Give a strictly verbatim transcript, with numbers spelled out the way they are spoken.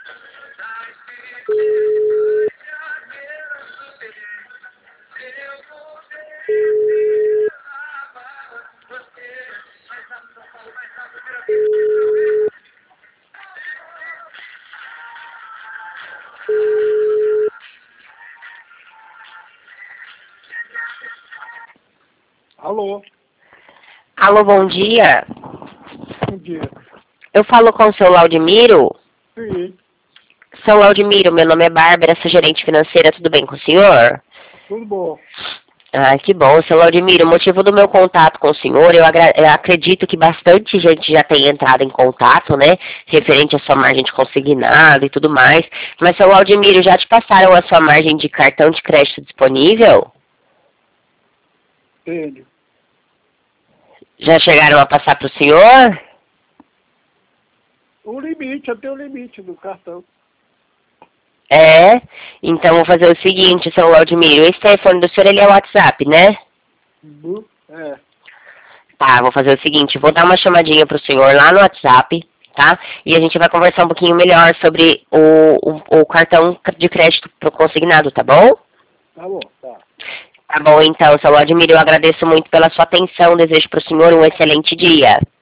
Alô? Alô, bom dia. Bom dia. Eu falo com o seu Laudimiro? Sim, Seu Laudimiro, meu nome é Bárbara, sou gerente financeira, tudo bem com o senhor? tudo bom. Ah, que bom, seu Laudimiro. O motivo do meu contato com o senhor, eu, agra- eu acredito que bastante gente já tenha entrado em contato, né? Referente à sua margem de consignado e tudo mais. Mas, seu Laudimiro, já te passaram a sua margem de cartão de crédito disponível? Tenho. Já chegaram a passar para o senhor? O limite, eu tenho o limite do cartão. É? Então, vou fazer o seguinte, seu Laudimiro. Esse telefone do senhor, ele é o WhatsApp, né? Uhum. É. Tá, vou fazer o seguinte, vou dar uma chamadinha pro senhor lá no WhatsApp, tá? E a gente vai conversar um pouquinho melhor sobre o, o, o cartão de crédito pro consignado, tá bom? Tá bom, tá. Tá bom, então, seu Vladimir, eu agradeço muito pela sua atenção, desejo pro senhor um excelente dia.